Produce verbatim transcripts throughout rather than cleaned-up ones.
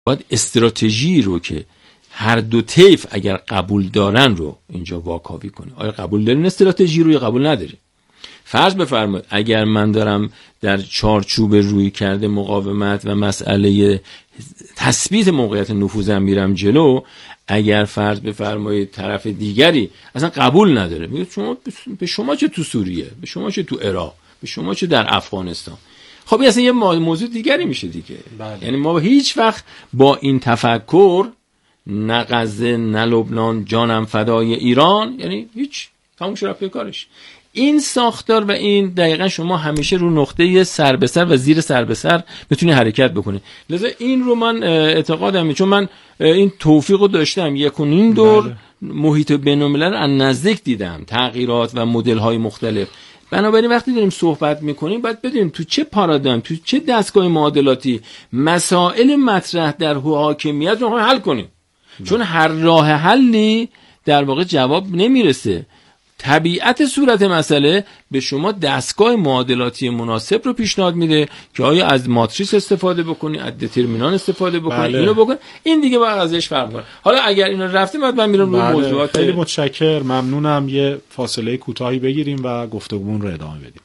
باید استراتژی رو که هر دو طیف اگر قبول دارن رو اینجا واکاوی کنه. آیا قبول دارین استراتژی رو یا قبول ندارین؟ فرض بفرمایید اگر من دارم در چارچوب روی کرده مقاومت و مسئله تثبیت موقعیت نفوذم میرم جلو، اگر فرض بفرمایید طرف دیگری اصلا قبول نداره، میگه شما به شما چه تو سوریه، به شما چه تو عراق، به شما چه در افغانستان، خب این اصلا یه موضوع دیگری میشه دیگه. بله. یعنی ما هیچ وقت با این تفکر نه غزه نه لبنان جانم فدای ایران، یعنی هیچ، تموم شد رفت کارش. این ساختار و این دقیقا شما همیشه رو نقطه سر به سر و زیر سر به سر بتونی حرکت بکنی. لذا این رو من اعتقادم، چون من این توفیق رو داشتم یک و نیم دور بله. محیط بین‌الملل از نزدیک دیدم، تغییرات و مدل‌های مختلف. بنابراین وقتی داریم صحبت میکنیم باید بدونیم تو چه پارادایم، تو چه دستگاه معادلاتی مسائل مطرح در حاکمیت رو حل کنیم. چون هر راه حلی در واقع جواب نمیرسه. طبیعت صورت مسئله به شما دستگاه معادلاتی مناسب رو پیشنهاد میده که آیا از ماتریس استفاده بکنی، از دترمینان استفاده بکنی، بله. اینو بکن، این دیگه باید ازش فرق کنه. حالا اگر اینو رفتیم بعد من میرم بله. روی موضوعات. خیلی متشکرم، ممنونم. یه فاصله کوتاهی بگیریم و گفتگومون رو ادامه بدیم.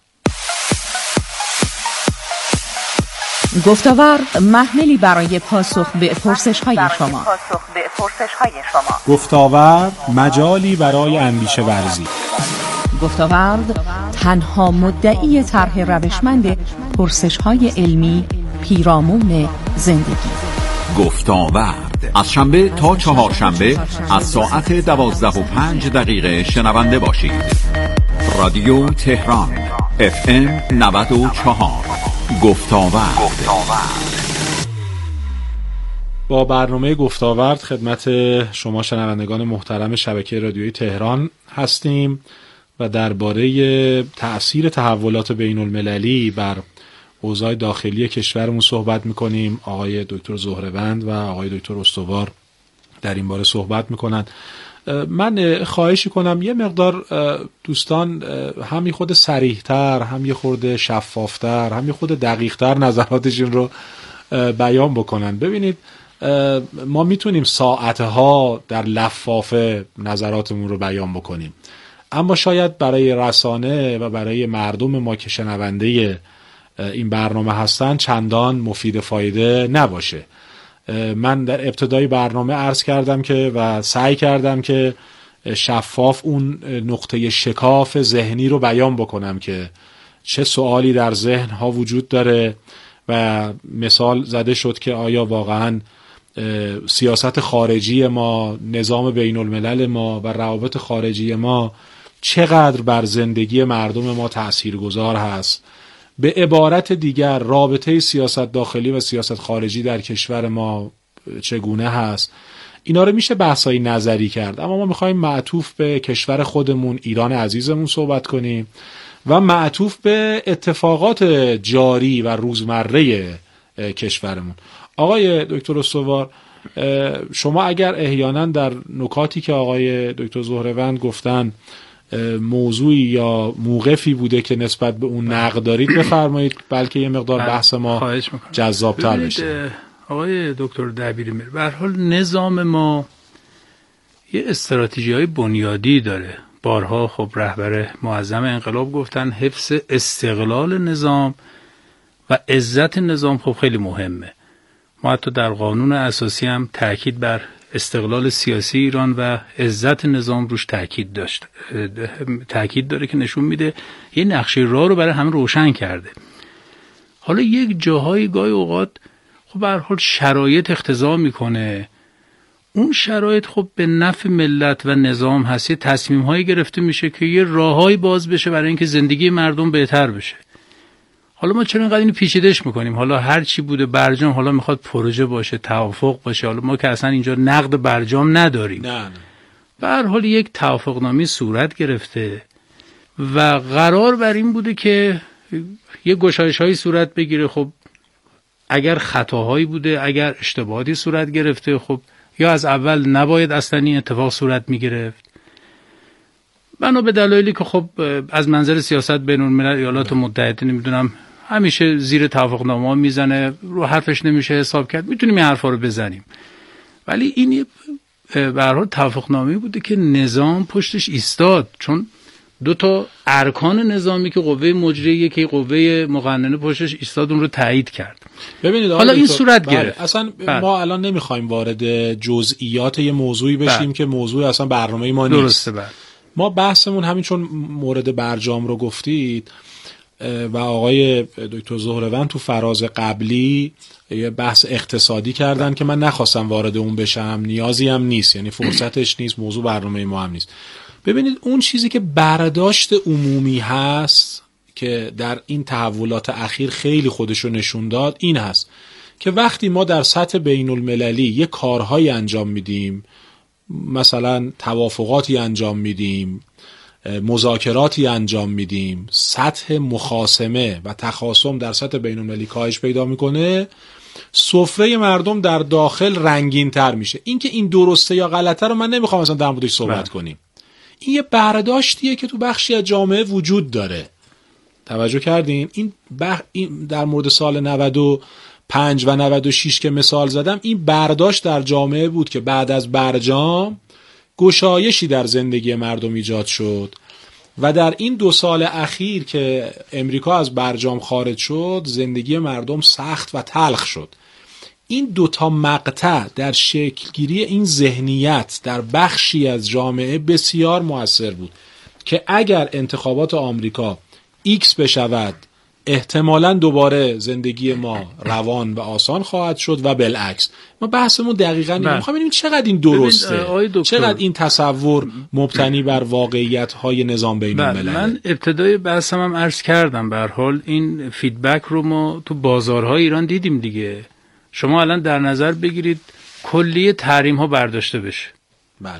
گفتاور محملی برای پاسخ به پرسش‌های شما. گفتاور مجالی برای اندیشه ورزی. گفتاورد تنها مدعی طرح روشمند پرسش‌های علمی پیرامون زندگی. گفتاورد از شنبه تا چهارشنبه از ساعت دوازده و پنج دقیقه شنونده باشید. رادیو تهران اف ام نود و چهار. گفتاورد. با برنامه گفتاورد خدمت شما شنوندگان محترم شبکه رادیویی تهران هستیم و درباره تأثیر تحولات بین المللی بر اوضاع داخلی کشورمون صحبت میکنیم. آقای دکتر زهره‌وند و آقای دکتر استوار در این باره صحبت میکنن. من خواهشی کنم یه مقدار دوستان هم یه خود صریح‌تر، هم یه خود شفافتر، هم یه خود دقیق‌تر نظراتشون رو بیان بکنن. ببینید ما میتونیم ساعتها در لفافه نظراتمون رو بیان بکنیم، اما شاید برای رسانه و برای مردم ما که شنونده این برنامه هستن چندان مفید فایده نباشه. من در ابتدای برنامه عرض کردم که و سعی کردم که شفاف اون نقطه شکاف ذهنی رو بیان بکنم که چه سوالی در ذهن ها وجود داره و مثال زده شد که آیا واقعا سیاست خارجی ما، نظام بین الملل ما و روابط خارجی ما چقدر بر زندگی مردم ما تأثیرگذار هست. به عبارت دیگر رابطه سیاست داخلی و سیاست خارجی در کشور ما چگونه هست. اینا رو میشه بحثای نظری کرد، اما ما میخوایم معطوف به کشور خودمون ایران عزیزمون صحبت کنیم و معطوف به اتفاقات جاری و روزمره کشورمون. آقای دکتر استوار، شما اگر احیانا در نکاتی که آقای دکتر زهره‌وند گفتن موضوعی یا موقفی بوده که نسبت به اون نقد دارید بفرمایید، بلکه یه مقدار بحث ما جذاب‌تر بشه. آقای دکتر دبیرمیر، به هر حال نظام ما یه استراتژی‌های بنیادی داره. بارها خب رهبر معظم انقلاب گفتن حفظ استقلال نظام و عزت نظام خب خیلی مهمه. ما حتی در قانون اساسی هم تاکید بر استقلال سیاسی ایران و عزت نظام روش تاکید داشت تاکید داره که نشون میده یه نقشه راه رو برای همه روشن کرده. حالا یک جاهای گاهی اوقات خب به هر حال شرایط اقتضا میکنه، اون شرایط خب به نفع ملت و نظام هست، یه تصمیم هایی گرفته میشه که یه راههایی باز بشه برای اینکه زندگی مردم بهتر بشه. حالا ما چرا اینقدر اینو پیچیده‌اش میکنیم؟ حالا هر چی بوده برجام، حالا میخواد پروژه باشه، توافق باشه. حالا ما که اصلا اینجا نقد برجام نداریم. نه نه. به هر حال یک توافقنامه صورت گرفته و قرار بر این بوده که یه گشایش‌هایی صورت بگیره. خب اگر خطاهایی بوده، اگر اشتباهاتی صورت گرفته، خب یا از اول نباید اصلا این اتفاق صورت میگرفت. بنا به دلایلی که خب از منظر سیاست بین الملل ایالات متحده نمیدونم همیشه زیر توافقنامه میزنه، رو حرفش نمیشه حساب کرد، میتونیم این حرفا رو بزنیم. ولی این به هر حال توافقنامه‌ای بوده که نظام پشتش ایستاد، چون دو تا ارکان نظامی که قوه مجریه که قوه مقننه پشتش ایستاد اون رو تایید کرد. ببینید حالا این صورت بله. گرفت. اصلا بله. ما الان نمیخوایم وارد جزئیات یه موضوعی بشیم بله. که موضوع اصلا برنامه ما نیست. درسته بله. ما بحثمون همین چون مورد برجام رو گفتید و آقای دکتر زهروند تو فراز قبلی یه بحث اقتصادی کردن که من نخواستم وارد اون بشم، نیازی هم نیست، یعنی فرصتش نیست، موضوع برنامه ما هم نیست. ببینید اون چیزی که برداشت عمومی هست که در این تحولات اخیر خیلی خودشو نشون داد این هست که وقتی ما در سطح بین المللی یه کارهایی انجام میدیم، مثلا توافقاتی انجام میدیم، مذاکراتی انجام میدیم، سطح مخاصمه و تخاصم در سطح بین المللی کاهش پیدا میکنه، سفره مردم در داخل رنگین تر میشه. این که این درسته یا غلطه رو من نمیخوام مثلا در موردش صحبت کنیم، این یه برداشتیه که تو بخشی از جامعه وجود داره. توجه کردین؟ این, بخ... این در مورد سال نود و پنج و نود و شش که مثال زدم، این برداشت در جامعه بود که بعد از برجام گشایشی در زندگی مردم ایجاد شد و در این دو سال اخیر که امریکا از برجام خارج شد زندگی مردم سخت و تلخ شد. این دوتا مقطع در شکلگیری این ذهنیت در بخشی از جامعه بسیار مؤثر بود که اگر انتخابات آمریکا ایکس بشود احتمالاً دوباره زندگی ما روان و آسان خواهد شد و بالعکس. ما بحثمون دقیقاً اینه، می‌خوام ببینیم چقدر این درسته، چقدر این تصور مبتنی بر واقعیت‌های نظام بین المللی. من ابتدای بحثم هم عرض کردم، به هر حال این فیدبک رو ما تو بازارهای ایران دیدیم دیگه. شما الان در نظر بگیرید کلیه تحریم‌ها برداشته بشه. بله.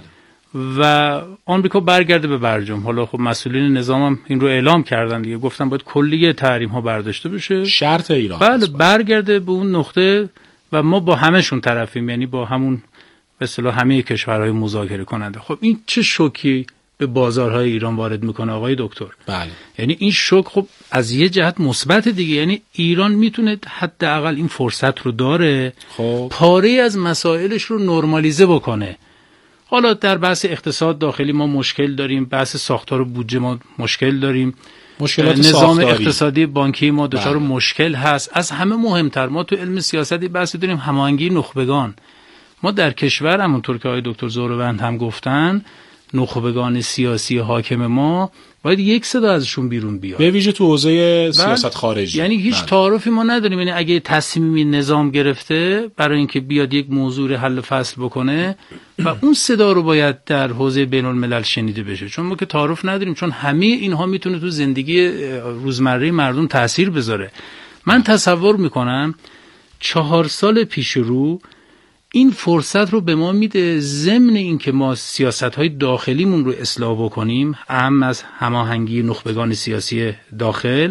و آمریکا برگرده به برجام. حالا خب مسئولین نظام هم این رو اعلام کردن دیگه، گفتن باید کلیه تحریم ها برداشته بشه، شرط ایران. بله برگرده به اون نقطه و ما با همهشون طرفیم، یعنی با همون به اصطلاح همه کشورهای مذاکره کننده. خب این چه شوکی به بازارهای ایران وارد میکنه آقای دکتر؟ بله. یعنی این شوک خب از یه جهت مثبت دیگه، یعنی ایران میتونه حداقل این فرصت رو داره خب پاره از مسائلش رو نرمالیزه بکنه. حالا در بحث اقتصاد داخلی ما مشکل داریم، بحث ساختار بودجه ما مشکل داریم، مشکلات نظام ساختاری. اقتصادی بانکی ما دچار بله. مشکل هست. از همه مهمتر ما تو علم سیاستی بحث داریم هماهنگی نخبگان. ما در کشور همونطور که آقای دکتر زهروند هم گفتن نخبگان سیاسی حاکم ما باید یک صدا ازشون بیرون بیاد، به ویژه تو حوزه سیاست خارجی. یعنی هیچ بله. تعارفی ما نداریم، یعنی اگه تصمیمی نظام گرفته برای اینکه بیاد یک موضوع حل فصل بکنه و اون صدا رو باید در حوزه بین الملل شنیده بشه، چون ما که تعارف نداریم، چون همه اینها میتونه تو زندگی روزمره مردم تاثیر بذاره. من تصور میکنم چهار سال پیش رو این فرصت رو به ما میده، ضمن این که ما سیاست‌های داخلیمون رو اصلاح بکنیم، اهم از هماهنگی نخبگان سیاسی داخل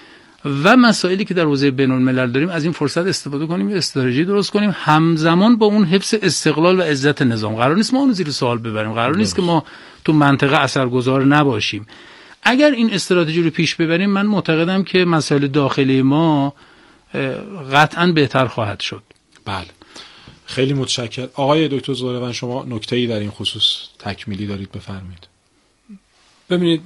و مسائلی که در حوزه بین الملل داریم، از این فرصت استفاده کنیم، یه استراتژی درست کنیم همزمان با اون حفظ استقلال و عزت نظام. قرار نیست ما اون زیر سوال ببریم، قرار نیست که ما تو منطقه اثرگذار نباشیم. اگر این استراتژی رو پیش ببریم، من معتقدم که مسائل داخلی ما قطعاً بهتر خواهد شد. بله. خیلی متشکرم. آقای دکتر زهروند شما نکته‌ای در این خصوص تکمیلی دارید بفرمایید. ببینید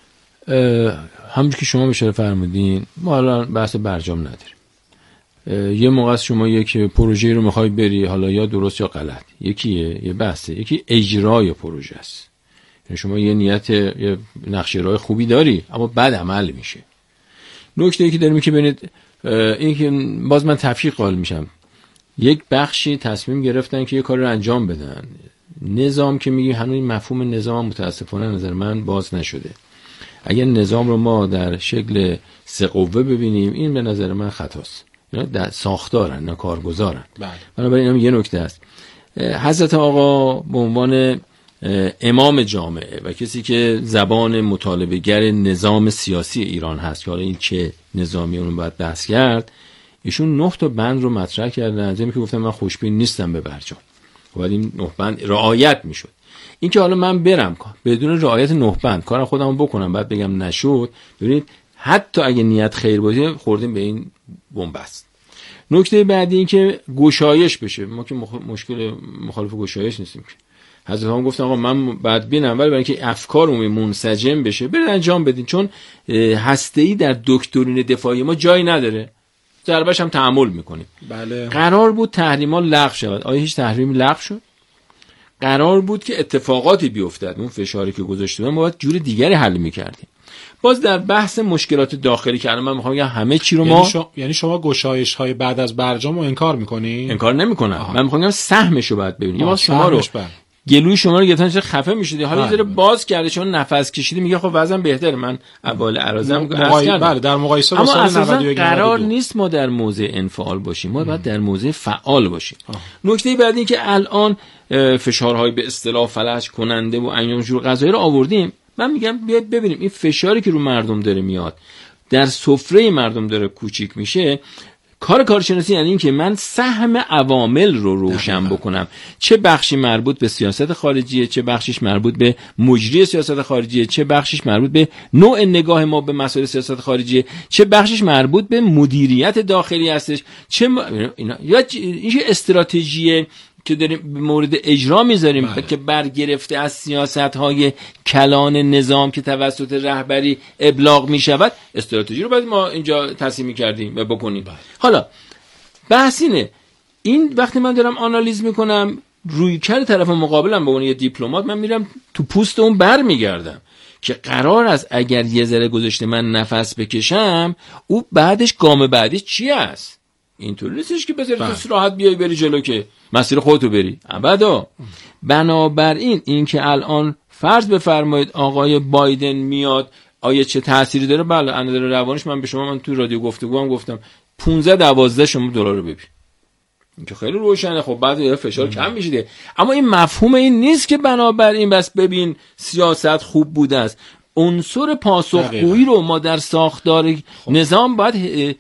همونجوری که شما اشاره فرمودین ما الان بحث برجام نداریم. یه موقع شما یک پروژه رو میخوای بری، حالا یا درست یا غلط، یکیه یه بحثه، یکی اجرای پروژه است. یعنی شما یه نیت یه نقشه راه خوبی داری اما بعد عمل میشه. نکته‌ای که داریم که ببینید این که باز من تفکیک قائل میشم، یک بخشی تصمیم گرفتن که یه کار رو انجام بدن، نظام که میگی هنوز این مفهوم نظام متاسفانه نظر من باز نشده. اگر نظام رو ما در شکل سه قوه ببینیم این به نظر من خطاست، اینا در ساختارن نه کارگزارن. بنابراین این یه نکته است. حضرت آقا به عنوان امام جامعه و کسی که زبان مطالبه گر نظام سیاسی ایران هست که حالا این چه نظامی اون باید بحث کرد، ایشون نه تا بند رو مطرح کردن، زمین که گفتم من خوشبین نیستم به برجام، باید این نه بند رعایت میشد. این که حالا من برم بدون رعایت نه بند کارم خودم بکنم بعد بگم نشد، ببینید حتی اگه نیت خیر باشه خوردیم به این بنبست. نکته بعدی این که گشایش بشه. ما که مخ... مشکل مخالف گشایش نیستیم که. حضرت هم گفتن آقا من بدبینم، ولی برای اینکه افکارمون منسجم بشه برید انجام بدین، چون هسته‌ای در دکترین دفاعی ما جایی نداره، ضربه‌ش هم تحمل میکنیم. بله. قرار بود تحریما لغو شود. آیا هیچ تحریم لغو شد؟ قرار بود که اتفاقاتی بیفتد، اون فشاری که گذاشته بودن ما باید جور دیگری حل میکردیم. باز در بحث مشکلات داخلی که الان من میخوام بگم همه چی رو ما یعنی شما, یعنی شما گشایش های بعد از برجام رو انکار میکنی؟ انکار نمیکنم. من میخوام بگم سهمش رو باید ببینید. ما شما رو بر. گلوی شما رو گرفتن چه خفه میشدی، حالا یه ذره باز کرده چون نفس کشیدی میگه خب وضعم بهتره. من اول عرضم مقای... بله در مقایسه با سال نود و یک قرار نیست ما در موضع انفعال باشیم، ما باید در موضع فعال باشیم. نکته بعدی این که الان فشارهای به اصطلاح فلج کننده و انجام جور قضایی رو آوردیم. من میگم بیاید ببینیم این فشاری که رو مردم داره میاد، در سفره مردم داره کوچیک میشه. کار کارشناسی یعنی این که من سهم عوامل رو روشن بکنم، چه بخشی مربوط به سیاست خارجیه، چه بخشیش مربوط به مجری سیاست خارجیه، چه بخشیش مربوط به نوع نگاه ما به مسائل سیاست خارجیه، چه بخشیش مربوط به مدیریت داخلی هستش، چه م... اینا یا این استراتژی که داریم به مورد اجرا میذاریم که برگرفته از سیاست‌های کلان نظام که توسط رهبری ابلاغ میشود، استراتژی رو باید ما اینجا تصمیم کردیم و بکنیم. بله. حالا بحث اینه، این وقتی من دارم آنالیز میکنم رویکرد طرف مقابلم به عنوان یه دیپلمات، من میرم تو پوست اون بر میگردم که قرار است اگر یه ذره گذاشته من نفس بکشم، او بعدش گام بعدی چی است؟ اینطوری نیستش که بذاری تو راحت بیای بری جلو که مسیر خودتو بری ابدا. بنابراین این که الان فرض بفرمایید آقای بایدن میاد، آیا چه تأثیری داره؟ بله از نظر روانش من به شما من تو رادیو گفتگوام گفتم پانزده دوازده شما دلار رو ببین، این که خیلی روشنه. خب بعد فشار کم میشه، اما این مفهوم این نیست که بنابراین بس ببین سیاست خوب بوده است. عنصر پاسخگویی رو ما در ساختار نظام باید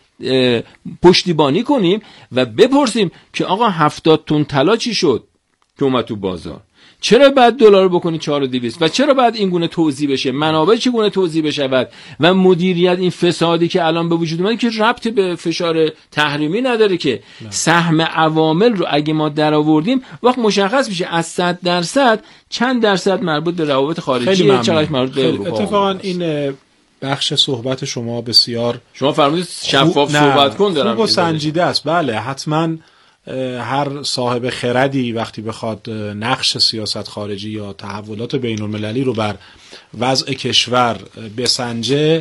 پشتیبانی کنیم و بپرسیم که آقا هفتاد تن طلا چی شد که اومد تو بازار؟ چرا بعد دلار بکنی چهار و دویست و چرا بعد این گونه توزیع بشه؟ منابع چگونه توزیع بشود و مدیریت این فسادی که الان به وجود اومده که ربطی به فشار تحریمی نداره که نه. سهم عوامل رو اگه ما درآوردیم وقت مشخص میشه از صد درصد چند درصد مربوط به روابط خارجی، چقدر مربوط به اروپا. اتفاقا این بخش صحبت شما بسیار شما فرمودید شفاف صحبت کن دارم خوب و سنجیده است. بله حتما هر صاحب خردی وقتی بخواد نقش سیاست خارجی یا تحولات بین المللی رو بر وضع کشور بسنجه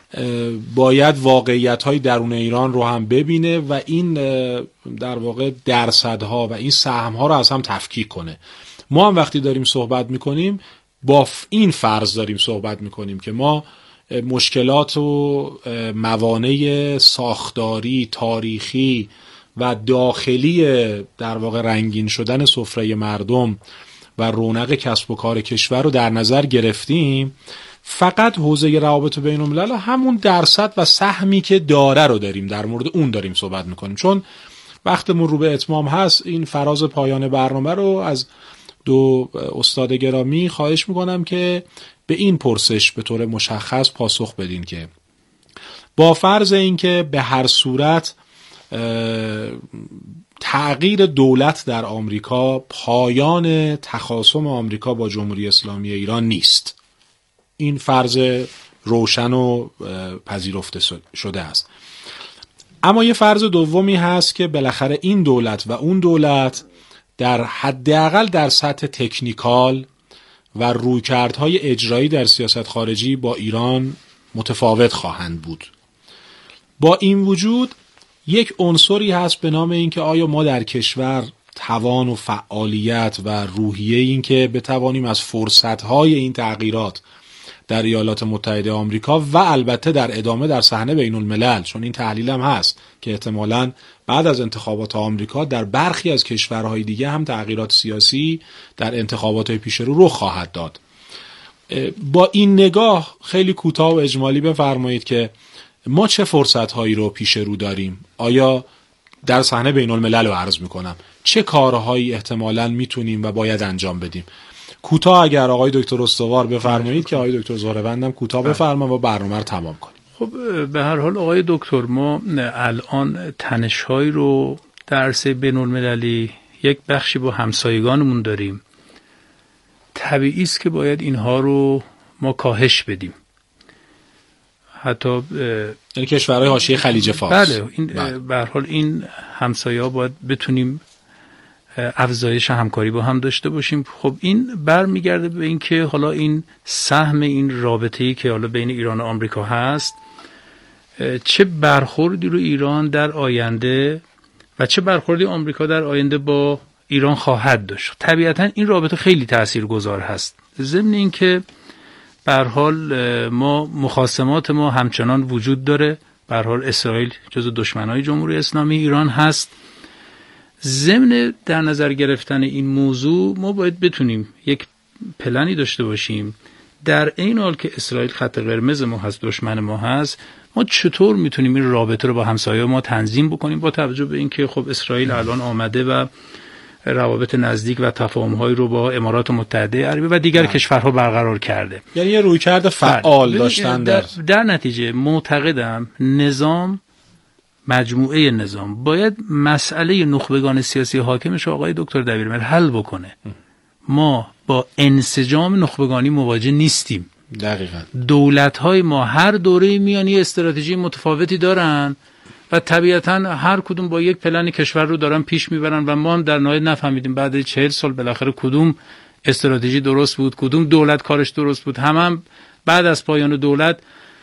باید واقعیت‌های درون ایران رو هم ببینه و این در واقع درصدها و این سهم‌ها رو از هم تفکیک کنه. ما هم وقتی داریم صحبت می‌کنیم با این فرض داریم صحبت می‌کنیم که ما مشکلات و موانع ساختاری، تاریخی و داخلی در واقع رنگین شدن سفره مردم و رونق کسب و کار کشور رو در نظر گرفتیم. فقط حوزه روابط بین الملل همون درصد و سهمی که داره رو داریم در مورد اون داریم صحبت میکنیم. چون وقتمون رو به اتمام هست، این فراز پایان برنامه رو از دو استاد گرامی خواهش میکنم که به این پرسش به طور مشخص پاسخ بدین که با فرض اینکه به هر صورت تغییر دولت در آمریکا پایان تخاصم آمریکا با جمهوری اسلامی ایران نیست، این فرض روشن و پذیرفته شده است، اما یه فرض دومی هست که بالاخره این دولت و اون دولت در حداقل در سطح تکنیکال و رویکردهای اجرایی در سیاست خارجی با ایران متفاوت خواهند بود. با این وجود یک عنصری هست به نام این که آیا ما در کشور توان و فعالیت و روحیه این که بتوانیم از فرصتهای این تغییرات در ایالات متحده آمریکا و البته در ادامه در صحنه بین الملل، چون این تحلیل هم هست که احتمالاً بعد از انتخابات آمریکا در برخی از کشورهای دیگه هم تغییرات سیاسی در انتخابات پیش رو رخ خواهد داد. با این نگاه خیلی کوتاه و اجمالی بفرمایید که ما چه فرصت‌هایی رو پیش رو داریم؟ آیا در صحنه بین الملل رو عرض میکنم چه کارهایی احتمالاً میتونیم و باید انجام بدیم؟ کوتاه اگر آقای دکتر استوار بفرمایید که آقای دکتر زهروندم کوتاه بفرمایید و برنامه رو تمام کنیم. خب به هر حال آقای دکتر، ما الان تنش‌هایی رو در عرصه بین‌المللی یک بخشی با همسایگانمون داریم. طبیعی است که باید اینها رو ما کاهش بدیم. حتی یعنی کشورهای حاشیه خلیج فارس. بله، این به هر حال این همسایه‌ها باید بتونیم افزایش همکاری با هم داشته باشیم. خب این برمیگرده به این که حالا این سهم این رابطه‌ای که حالا بین ایران و آمریکا هست چه برخوردی رو ایران در آینده و چه برخوردی آمریکا در آینده با ایران خواهد داشت. طبیعتا این رابطه خیلی تاثیرگذار هست. ضمن این که به هر حال ما مخاصمات ما همچنان وجود داره. به هر حال اسرائیل جزو دشمنای جمهوری اسلامی ایران هست. ضمن در نظر گرفتن این موضوع ما باید بتونیم یک پلنی داشته باشیم در این حال که اسرائیل خط قرمز ما هست، دشمن ما هست، ما چطور میتونیم این رابطه رو با همسایه ما تنظیم بکنیم، با توجه به اینکه خب اسرائیل الان آمده و روابط نزدیک و تفاهم‌هایی رو با امارات متحده عربی و دیگر بله. کشورها برقرار کرده. یعنی یه رویکرد فعال داشتن در... در در نتیجه معتقدم نظام، مجموعه نظام باید مسئله نخبگان سیاسی حاکمش آقای دکتر دبیرمل حل بکنه. ما با انسجام نخبگانی مواجه نیستیم. دقیقاً. دولت‌های ما هر دوره میانی استراتژی متفاوتی دارن و طبیعتاً هر کدوم با یک پلن کشور رو دارن پیش میبرن و ما هم در نهایت نفهمیدیم بعد چهل سال بالاخره کدوم استراتژی درست بود، کدوم دولت کارش درست بود. هم, هم بعد از پایان دولت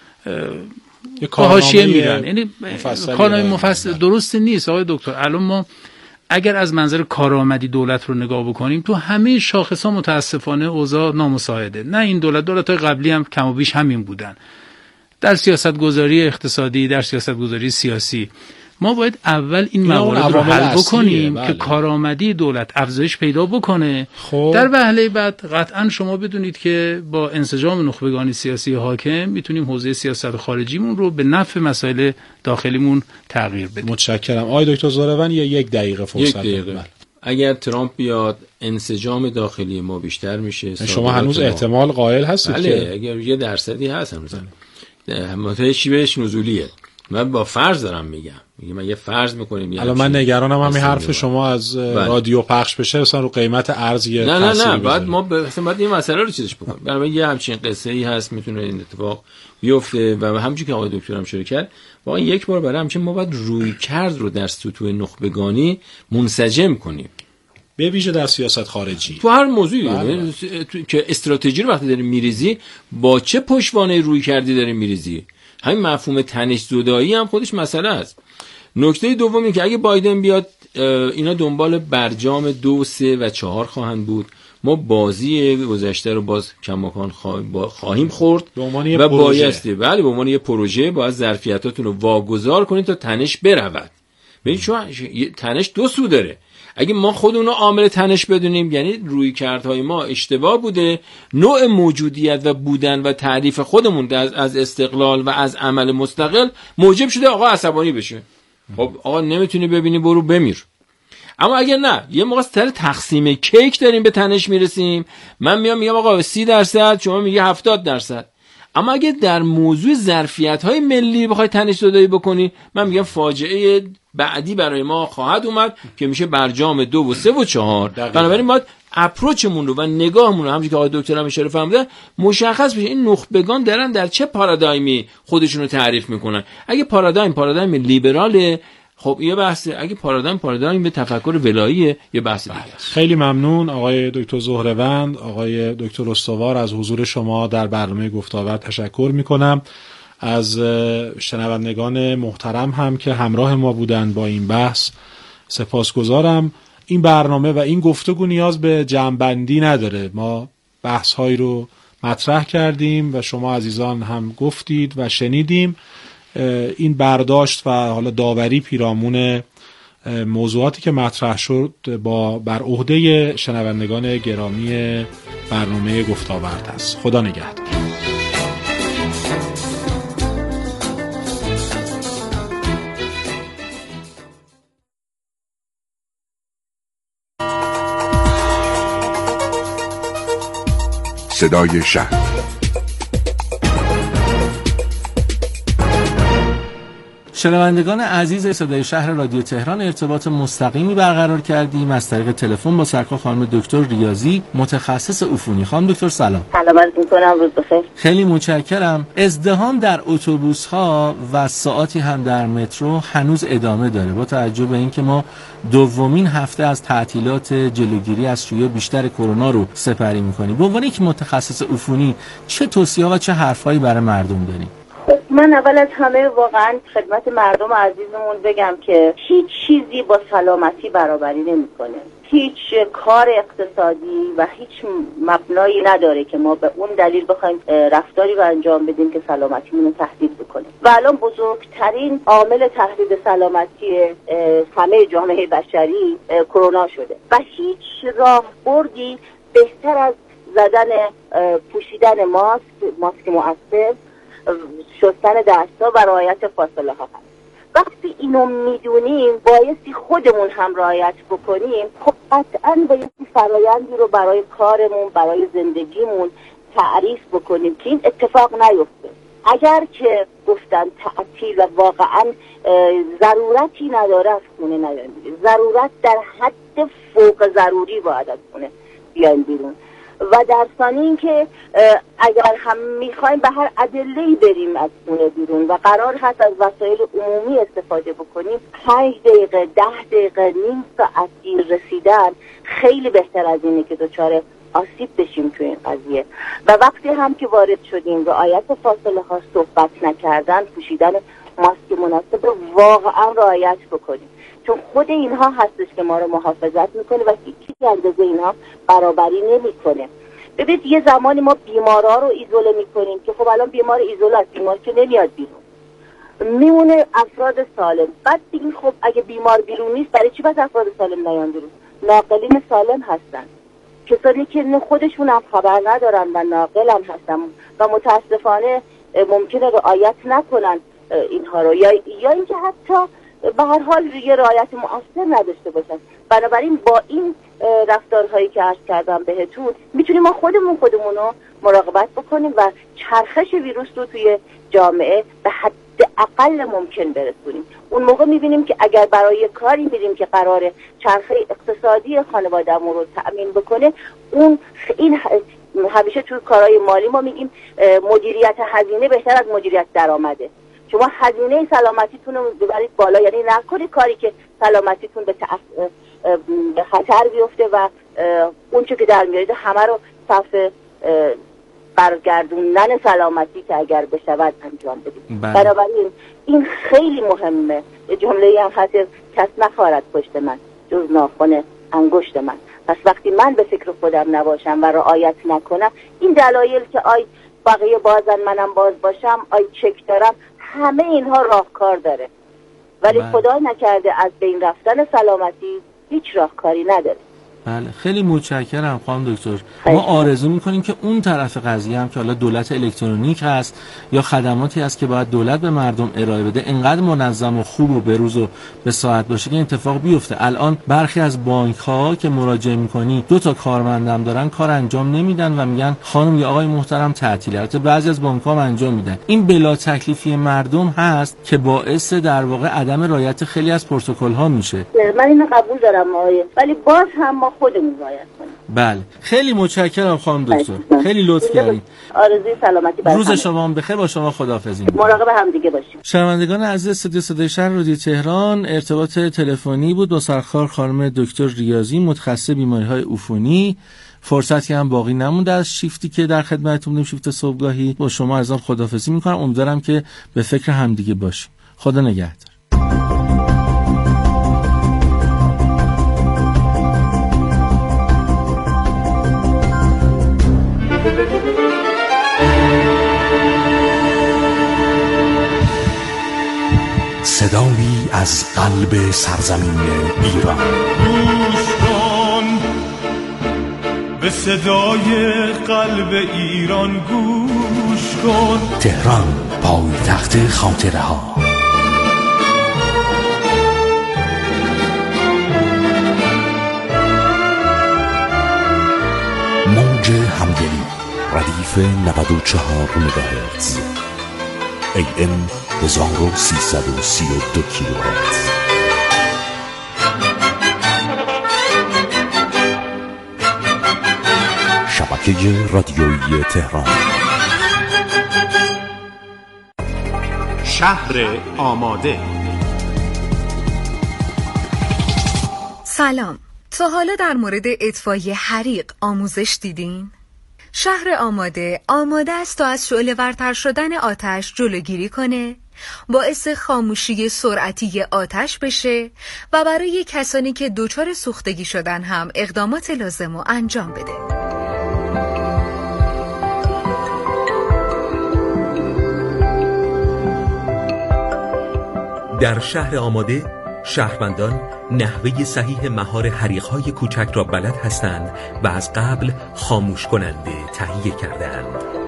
حاشیه میرن. یعنی کارنامه مفصل درست نیست آقای دکتر. الان ما اگر از منظر کارآمدی دولت رو نگاه بکنیم تو همه شاخص‌ها متاسفانه اوضاع نامساعده. نه این دولت، دولت‌های قبلی هم کم و بیش همین بودن. در سیاست‌گذاری اقتصادی، در سیاست‌گذاری سیاسی ما باید اول این موارد رو حل بکنیم بله. که کارآمدی دولت افزایش پیدا بکنه. خب. در وهله بعد قطعا شما بدونید که با انسجام نخبگان سیاسی حاکم میتونیم حوزه سیاست خارجیمون رو به نفع مسائل داخلیمون تغییر بدیم. متشکرم. آقای دکتر زهروردی یا یک دقیقه فرصت یک دقیقه. اگر ترامپ بیاد انسجام داخلی ما بیشتر میشه. شما هنوز احتمال قائل هستید بله که اگر یه درصدی هست هنوز همه شیبش نزولیه. من با فرض دارم میگم میگم من یه فرض میکنیم. الان من نگرانم همین حرف شما از رادیو پخش بشه مثلا رو قیمت ارز یه نه نه نه بعد ما مثلا بعد این مسئله رو چیزش بکنیم. برای یه همچین قصه ای هست میتونه این اتفاق بیفته و همونجوری که آقای دکتر هم اشاره کرد واقعا یک بار برای همچین ما باید روی کرد رو در سطوح نخبگانی منسجم کنیم. به ویژه در سیاست خارجی تو هر موضوعی که استراتژی رو وقتی داری میریزی با چه پشتوانه روی کردی داری میریزی. همین مفهوم تنش زدایی هم خودش مسئله است. نکته دوم این که اگه بایدن بیاد اینا دنبال برجام دو سه و چهار خواهند بود. ما بازی گذشته رو باز کماکان خواهیم خورد و بایستی بله به عنوان یه پروژه باید ظرفیتاتون رو واگذار کنید تا تنش برود. ببین چون تنش دو سو داره. اگه ما خودمون رو عامل تنش بدونیم یعنی روی کردهای ما اشتباه بوده، نوع موجودیت و بودن و تعریف خودمون از استقلال و از عمل مستقل موجب شده آقا عصبانی بشه. خب آقا نمیتونی ببینی برو بمیر. اما اگر نه یه موقع سر تقسیم کیک داریم به تنش میرسیم، من میام میگم آقا سی درصد شما میگه هفتاد درصد. اما اگه در موضوع ظرفیت‌های ملی بخوای تنش زدایی بکنی من میگم فاجعه بعدی برای ما خواهد اومد که میشه برجام دو و سه و چهار. بنابراین باید اپروچمون رو و نگاهمون رو همونجوری که آقای دکتر هم اشاره فرمودن مشخص بشه این نخبگان دارن در چه پارادایمی خودشون رو تعریف میکنن. اگه پارادایم پارادایم لیبراله خب یه بحث، اگه پارادایم پارادایم به تفکر ولاییه یه بحث دیگه است. خیلی ممنون آقای دکتر زهروند، آقای دکتر استوار از حضور شما در برنامه گفت‌وآورد تشکر میکنم. از شنوندگان محترم هم که همراه ما بودن با این بحث سپاسگزارم. این برنامه و این گفتگو نیاز به جمع‌بندی نداره. ما بحث‌هایی رو مطرح کردیم و شما عزیزان هم گفتید و شنیدیم. این برداشت و حالا داوری پیرامون موضوعاتی که مطرح شد با بر عهده شنوندگان گرامی برنامه گفت‌وآورد است. خدا نگهدار. صدای شهر شنوندگان عزیز صدای شهر رادیو تهران، ارتباط مستقیمی برقرار کردیم از طریق تلفن با سرکار خانم دکتر ریاضی، متخصص عفونی. خانم دکتر سلام. سلام عرض می‌کنم، روز بخیر. خیلی متشکرم. ازدحام در اتوبوس‌ها و ساعاتی هم در مترو هنوز ادامه داره با توجه به اینکه ما دومین هفته از تعطیلات جلوگیری از شیوع بیشتر کرونا رو سپری می‌کنیم. به عنوان یک متخصص عفونی چه توصیه‌ها و چه حرفایی برای مردم داریم؟ من اول از همه واقعا خدمت مردم عزیزمون بگم که هیچ چیزی با سلامتی برابری نمی‌کنه. هیچ کار اقتصادی و هیچ مبنایی نداره که ما به اون دلیل بخوایم رفتاری رو انجام بدیم که سلامتیمون رو تهدید بکنیم. و الان بزرگترین عامل تهدید سلامتی همه جامعه بشری کرونا شده و هیچ راهبردی بهتر از زدن پوشیدن ماسک، ماسک مؤثر، شستن دست‌ها و رعایت فاصله ها هست. وقتی اینو میدونیم بایستی خودمون هم رعایت بکنیم، خب قطعاً بایستی فرایندی رو برای کارمون، برای زندگیمون تعریف بکنیم که این اتفاق نیفته. اگر که گفتن تعطیل و واقعاً ضرورتی نداره از خونه نیاین بیرون، ضرورت در حد فوق ضروری باید از خونه بیاین بیرون. و در ثانی این که اگر هم میخوایم به هر ادله‌ای بریم از خونه بیرون و قرار هست از وسایل عمومی استفاده بکنیم، پنج دقیقه، ده دقیقه، نیم ساعت دیر رسیدن خیلی بهتر از اینه که دچار آسیب بشیم تو این قضیه. و وقتی هم که وارد شدیم رعایت فاصله ها، صحبت نکردن، پوشیدن ماسک مناسب واقعا رعایت بکنیم، چون خود اینها هستش که ما رو محافظت میکنه و هیچی اندازه اینها برابری نمیکنه. ببینید یه زمانی ما بیمارا رو ایزوله میکنیم که خب الان بیمار ایزوله است، بیمار که نمیاد بیرون، میمونه افراد سالم. بعد بگیم خب اگه بیمار بیرون نیست برای چی باید افراد سالم نیان بیرون؟ ناقلین سالم هستن، کسانی که خودشون هم خبر ندارن و ناقل هم هستن و متاسفانه ممکنه رعایت نکنن اینها رو، یا یا اینکه حتی به هر حال یه رعایت مؤثر نداشته باشن. بنابراین با این رفتارهایی که عرض کردم بهتون میتونیم ما خودمون خودمون رو مراقبت بکنیم و چرخش ویروس رو توی جامعه به حد اقل ممکن برسونیم. اون موقع میبینیم که اگر برای کاری میریم که قرار چرخه اقتصادی خانواده‌مون رو تأمین بکنه، اون این همیشه توی کارهای مالی ما میگیم مدیریت هزینه بهتر از مدیریت درآمده. شما هزینه سلامتیتون رو ببرید بالا، یعنی نکنید کاری که سلامتیتون به, تف... به خطر بیفته و اون چه که در میارید همه رو صف برگردوندن سلامتی که اگر بشود انجام بدید. بنابراین این خیلی مهمه. جمله هم هست کس نخواهد پشت من جز ناخن انگشت من. پس وقتی من به فکر خودم نباشم و رعایت نکنم، این دلایل که آی بقیه بازن منم باز باشم، آی چک دارم، همه اینها راهکار داره، ولی خدا نکرده از بین رفتن سلامتی هیچ راهکاری نداره. بله، خیلی متشکرم خانم دکتر. ما آرزو میکنیم که اون طرف قضیه هم که حالا دولت الکترونیک هست یا خدماتی هست که باید دولت به مردم ارائه بده انقدر منظم و خوب و به روز و به ساعت باشه که این اتفاق بیفته. الان برخی از بانک ها که مراجعه میکنی دو تا کارمندم دارن، کار انجام نمیدن و میگن خانم یا آقای محترم تعطیله. البته بعضی از بانک ها هم انجام میدن. این بلا تکلیفی مردم هست که باعث در واقع عدم رعایت خیلی از پروتکل ها میشه. من اینو قبول دارم آقای، ولی باز هم ما خودمون رعایت کنیم. بله، خیلی متشکرم خانم دکتر. خیلی لطف کردید. آرزوی سلامتی برای روز شما بخیر. با شما خداحافظی می‌کنم. مراقب هم دیگه باشیم. شنوندگان عزیز استودیو صدای شهر رادیو تهران، ارتباط تلفنی بود با سرکار خانم دکتر ریاضی، متخصص بیماری‌های عفونی. فرصتی هم باقی نمونده از شیفتی که در خدمتتون بودیم، شیفت صبحگاهی. با شما عزیزان خداحافظی می‌کنم. امیدوارم که به فکر همدیگه باشیم. خدا نگهدار. صدایی از قلب سرزمین ایران. گوش کن به صدای قلب ایران، گوش کن. تهران، پایتخت خاطره ها. موج همدلی، ردیف نود و چهار مگاهرتز، ای ام هزار و سیصد و سی و دو کیلوهرتز. شبکه رادیویی تهران. شهر آماده. سلام. تا حالا در مورد اطفای حریق آموزش دیدین؟ شهر آماده آماده است تا از شعله‌ورتر شدن آتش جلوگیری کنه، باعث خاموشی سرعتی آتش بشه و برای کسانی که دچار سوختگی شدن هم اقدامات لازم رو انجام بده. در شهر آماده شهروندان نحوه صحیح مهار حریق‌های کوچک را بلد هستند و از قبل خاموش کننده تهیه کرده‌اند.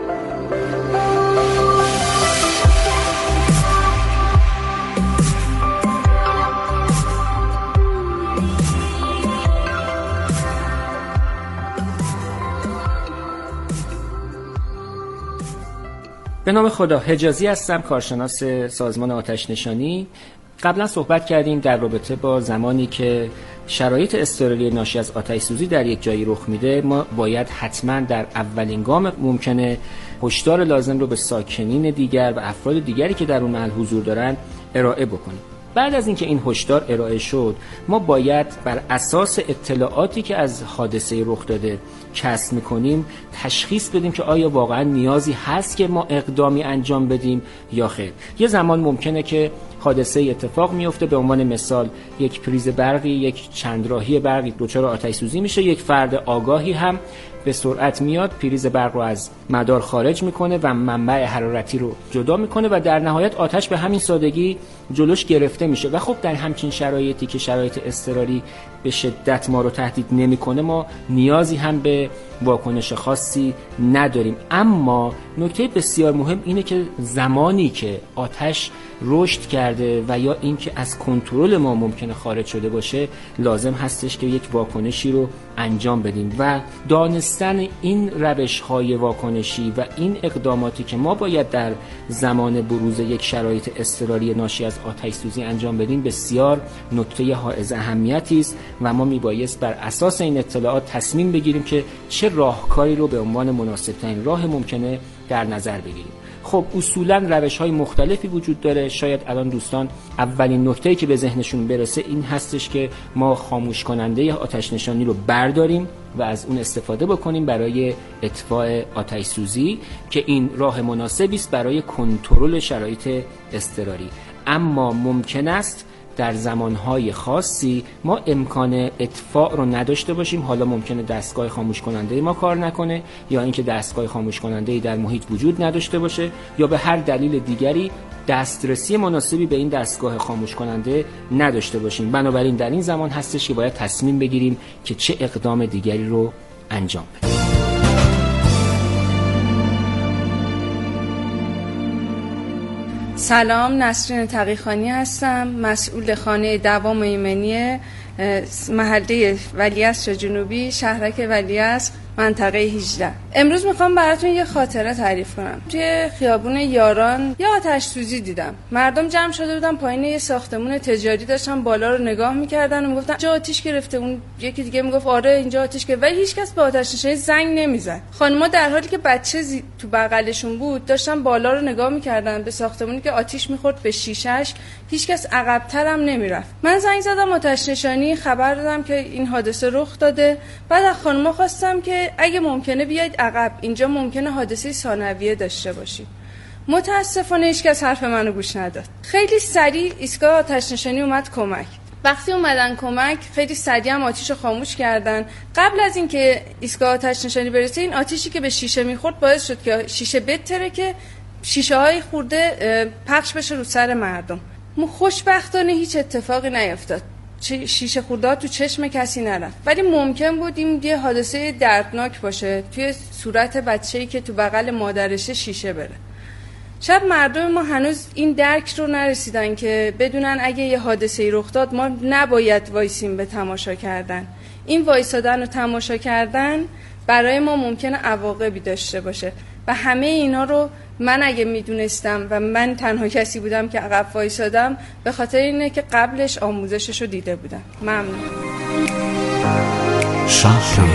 به نام خدا، حجازی هستم، کارشناس سازمان آتش نشانی. قبلا صحبت کردیم در رابطه با زمانی که شرایط اضطراری ناشی از آتش سوزی در یک جایی رخ میده، ما باید حتما در اولین گام ممکنه هشدار لازم رو به ساکنین دیگر و افراد دیگری که در اون محل حضور دارن ارائه بکنیم. بعد از اینکه این هشدار ارائه شد، ما باید بر اساس اطلاعاتی که از حادثه رخ داده کسب می‌کنیم تشخیص بدیم که آیا واقعا نیازی هست که ما اقدامی انجام بدیم یا خیر. یه زمان ممکنه که حادثه اتفاق میفته، به عنوان مثال یک پریز برقی، یک چندراهی برقی دچار آتش سوزی میشه، یک فرد آگاهی هم به سرعت میاد پریز برق رو از مدار خارج میکنه و منبع حرارتی رو جدا میکنه و در نهایت آتش به همین سادگی جلوش گرفته میشه. و خب در همچین شرایطی که شرایط اضطراری به شدت ما رو تهدید نمیکنه، ما نیازی هم به واکنش خاصی نداریم. اما نکته بسیار مهم اینه که زمانی که آتش رشد کرده و یا اینکه از کنترل ما ممکنه خارج شده باشه، لازم هستش که یک واکنشی رو انجام بدیم و دانستن این روش‌های واکنشی و این اقداماتی که ما باید در زمان بروز یک شرایط اضطراری ناشی از آتش سوزی انجام بدیم بسیار نکته حائز اهمیتی است و ما میبایست بر اساس این اطلاعات تصمیم بگیریم که چه راهکاری رو به عنوان مناسب‌ترین راه ممکنه در نظر بگیریم. خب اصولاً روش‌های مختلفی وجود داره. شاید الان دوستان اولین نکته‌ای که به ذهنشون برسه این هستش که ما خاموش کننده آتش نشانی رو برداریم و از اون استفاده بکنیم برای اطفاء آتش سوزی که این راه مناسبی است برای کنترل شرایط اضطراری. اما ممکن است در زمانهای خاصی ما امکان اطفاء رو نداشته باشیم. حالا ممکنه دستگاه خاموش کننده ما کار نکنه یا اینکه دستگاه خاموش کننده در محیط وجود نداشته باشه یا به هر دلیل دیگری دسترسی مناسبی به این دستگاه خاموش کننده نداشته باشیم. بنابراین در این زمان هستش که باید تصمیم بگیریم که چه اقدام دیگری رو انجام بدیم. سلام، نسرین تقیخانی هستم، مسئول خانه دوام ایمنی محله ولیعصر جنوبی، شهرک ولیعصر، منطقه هجده. امروز میخوام براتون یه خاطره تعریف کنم. توی خیابون یاران یه آتش سوزی دیدم. مردم جمع شده بودن پایین یه ساختمون تجاری، داشتن بالا رو نگاه میکردن و میگفتن اینجا آتش گرفته. اون یکی دیگه میگفت آره اینجا آتش گرفته، ولی هیچکس به آتش نشانی زنگ نمیزد. خانم‌ها در حالی که بچه زی... تو بغلشون بود داشتن بالا رو نگاه میکردن به ساختمونی که آتش میخورد به شیشه‌اش. هیچکس عقب‌تر هم نمیرفت. من زنگ زدم آتش نشانی، خبر دادم که این حادثه رخ داده. بعد از خانم‌ها خواستم که اگه ممکنه بیاید عقب، اینجا ممکنه حادثه ثانویه داشته باشیم. متاسفانه هیچ کس حرف منو گوش نداد. خیلی سریع ایستگاه آتش نشانی اومد کمک. وقتی اومدن کمک خیلی سریع هم آتیشو خاموش کردن. قبل از اینکه ایستگاه آتش نشانی برسه، این آتیشی که به شیشه میخورد باعث شد که شیشه بتره که شیشه های خورده پخش بشه رو سر مردم. خوشبختانه هیچ اتفاقی نیفتاد. شیشه خورده تو چشم کسی نرفت، ولی ممکن بود این یه حادثه دردناک باشه، توی صورت بچه‌ای که تو بغل مادرشه شیشه بره. شاید مردم ما هنوز این درک رو نرسیدن که بدونن اگه یه حادثه‌ای رخ داد ما نباید وایسیم به تماشا کردن. این وایسادن و تماشا کردن برای ما ممکنه عواقبی داشته باشه. و همه اینا رو من اگه میدونستم و من تنها کسی بودم که عقب وایسادم، به خاطر اینه که قبلش آموزشش رو دیده بودم. ممنون.